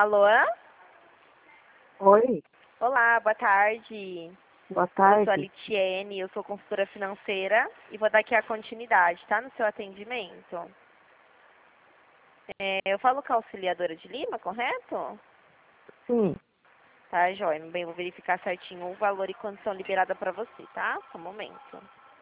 Alô? Oi, Olá, boa tarde. boa Eu sou a tarde. Litiene, eu sou consultora financeira e vou dar aqui a continuidade, tá? No seu atendimento. Eu falo com a auxiliadora de Lima, correto? Sim, Tá, joia. Bem, eu vou verificar certinho o valor e condição liberada para você, tá? Só um momento.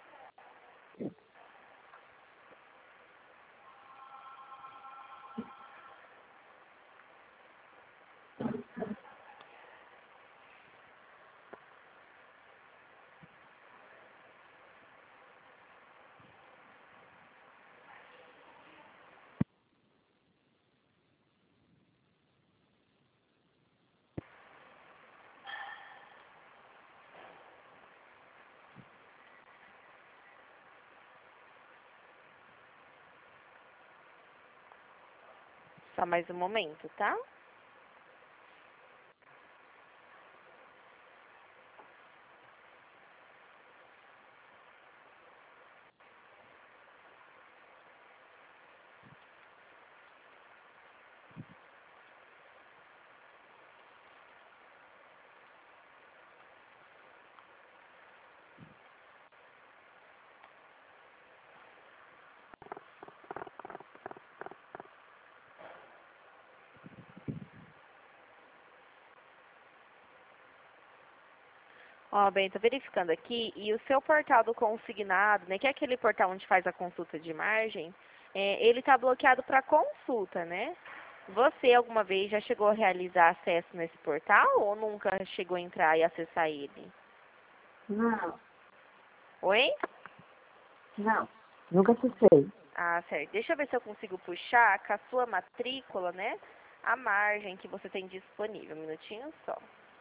Só mais um momento, tá? Ó, bem, tô verificando aqui e o seu portal do consignado, né, que é aquele portal onde faz a consulta de margem, ele tá bloqueado para consulta, né? Você alguma vez já chegou a realizar acesso nesse portal ou nunca chegou a entrar e acessar ele? não, Oi? não, nunca acessei. Ah, certo. Deixa eu ver se eu consigo puxar com a sua matrícula, né? A margem que você tem disponível. Um minutinho só.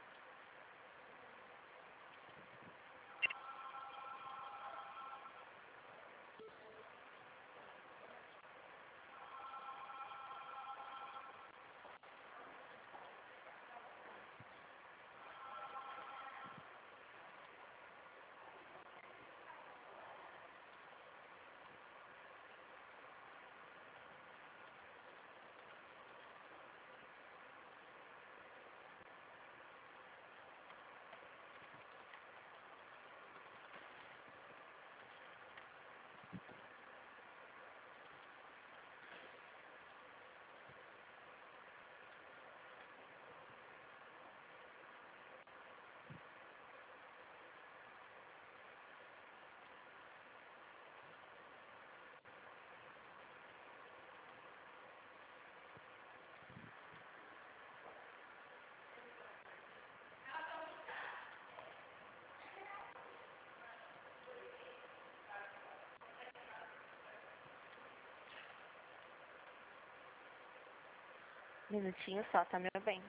Um minutinho só, tá, meu bem?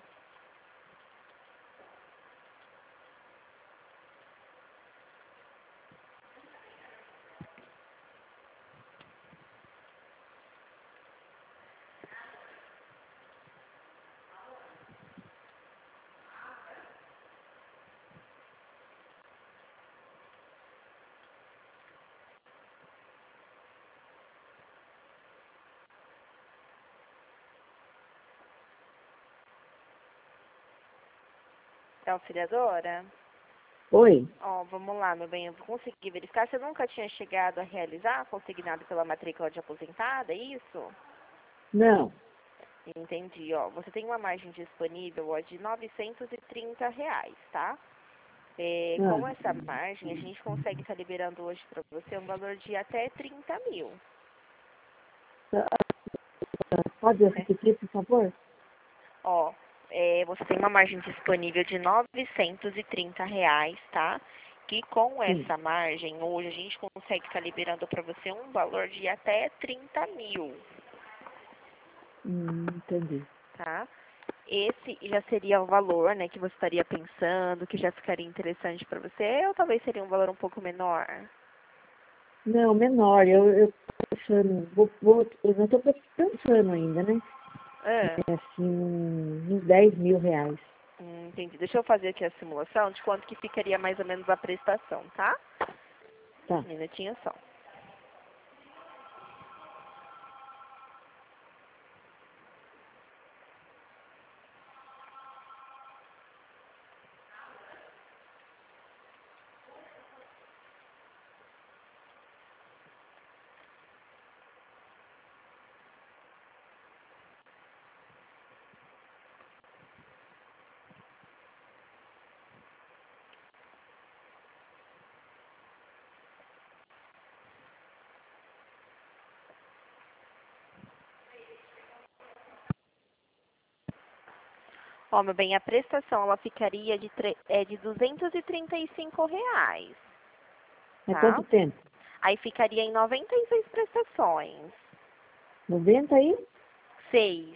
É auxiliadora? Oi, Ó, vamos lá, meu bem. Eu vou conseguir verificar. Você nunca tinha chegado a realizar consignado pela matrícula de aposentada, é isso? não, Entendi, ó. Você tem uma margem disponível, ó, de R$ 930, tá? Com ah, essa margem, a gente consegue estar liberando hoje para você um valor de até 30 mil. pode repetir, por favor? Ó, você tem uma margem disponível de R$ 930, tá? Que com Sim, essa margem, hoje a gente consegue estar liberando para você um valor de até 30 mil, entendi. tá? Esse já seria o valor, né, que você estaria pensando, que já ficaria interessante para você, ou talvez seria um valor um pouco menor? Não, menor, eu tô pensando, eu não estou pensando ainda, né? Ah, É assim, uns 10 mil reais. entendi. Deixa eu fazer aqui a simulação de quanto que ficaria mais ou menos a prestação, tá? Tá, Um minutinho só. Ó, meu bem, a prestação ela ficaria de R$ 235, É tá? quanto tempo? Aí ficaria em 96 prestações. 90 aí? 6.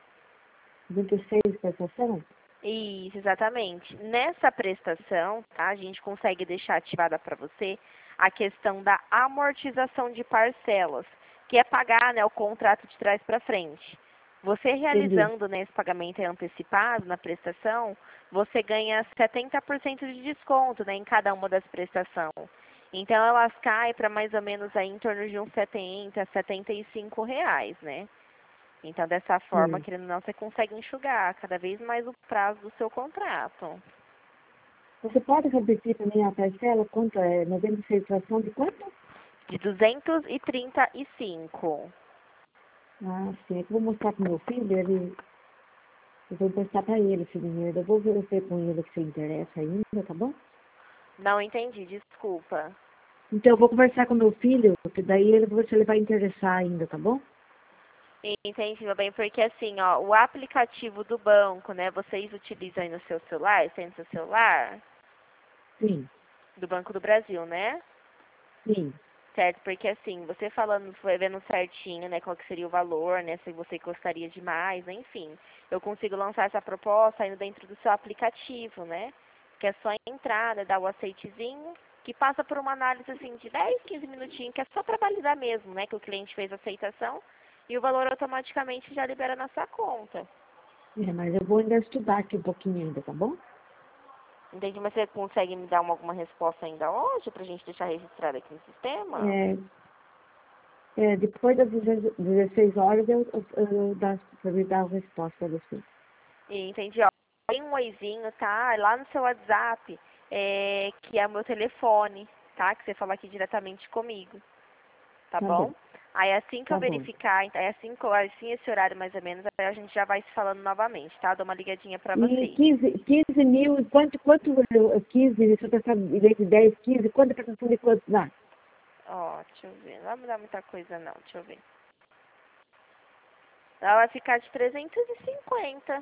96 prestação? Isso, exatamente. Nessa prestação, tá, a gente consegue deixar ativada para você a questão da amortização de parcelas, que é pagar, né, o contrato de trás para frente. Você Entendi. realizando, né, esse pagamento antecipado na prestação, você ganha 70% de desconto, né, em cada uma das prestações. Então, elas caem para mais ou menos aí em torno de uns R$ 75, né? Então, dessa forma, Sim. querendo ou não, você consegue enxugar cada vez mais o prazo do seu contrato. Você pode repetir também a parcela? Quanto é? 96 fração de quanto? De 235. Ah, sim. É que eu vou mostrar pro meu filho, eu vou emprestar pra ele esse dinheiro. Eu vou ver com ele que se interessa ainda, tá bom? Não entendi, desculpa. Então eu vou conversar com meu filho, que daí ele vou ver se ele vai interessar ainda, tá bom? Entendi, meu bem, porque assim, ó, o aplicativo do banco, né, vocês utilizam aí no seu celular, tem no seu celular, Sim, do Banco do Brasil, né? sim. Certo, porque assim, você falando, foi vendo certinho, né, qual que seria o valor, né, se você gostaria de mais, né, enfim. Eu consigo lançar essa proposta indo dentro do seu aplicativo, né, que é só entrar, né, dar o aceitezinho, que passa por uma análise, assim, de 10, 15 minutinhos, que é só para validar mesmo, né, que o cliente fez a aceitação, e o valor automaticamente já libera na sua conta. É, mas eu vou ainda estudar aqui um pouquinho ainda, tá bom? Entende? Mas você consegue me dar alguma resposta ainda hoje, pra gente deixar registrado aqui no sistema? É, depois das 16 horas eu dar, pra me dar a resposta pra você. E entendi, ó. Tem um oizinho, tá? Lá no seu WhatsApp, que é o meu telefone, tá? Que você fala aqui diretamente comigo, tá Tá bom, bom? Aí assim que eu tá bom. verificar, assim esse horário mais ou menos, aí a gente já vai se falando novamente, tá? Dou uma ligadinha pra E você. 15 mil, quanto 15, se eu pensar direito de 10, 15, quanto é prestação de quanto dá? Ó, deixa eu ver. Não vai mudar muita coisa não, deixa eu ver. Ela vai ficar de 350.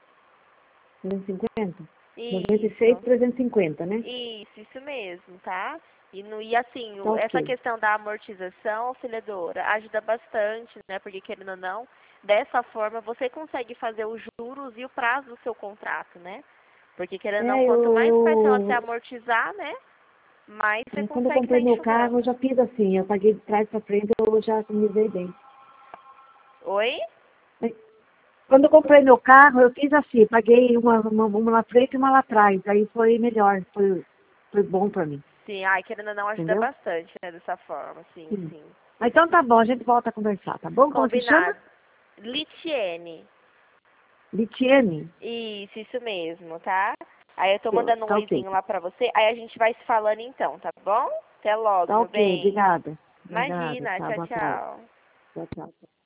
350? 96, Isso. 350, né? Isso mesmo, tá? E assim, Tá essa ok. questão da amortização, auxiliadora, ajuda bastante, né? Porque querendo ou não, dessa forma você consegue fazer os juros e o prazo do seu contrato, né? Porque querendo ou não, É, quanto mais parcela você amortizar, né? Mais você quando eu consegue estar comprei meu carro, eu enxugando. já fiz assim, eu paguei de trás para frente, eu já me dei bem. Oi? Mas, quando eu comprei meu carro, eu fiz assim, paguei uma na frente e uma lá atrás, aí foi melhor, foi bom para mim, Sim, ai, querendo ou não, ajuda entendeu? bastante, né? Dessa forma, sim, Sim. sim. Mas então tá bom, a gente volta a conversar, tá bom? Como se chama? Combinado. Litiene. Litiene. Isso mesmo, tá? Aí eu tô mandando um Tá ok. oizinho lá pra você, aí a gente vai se falando então, tá bom? Até logo, Tá meu ok, bem. obrigada. Obrigada, Imagina, tchau, tchau, boa tarde. tchau. Tchau, tchau.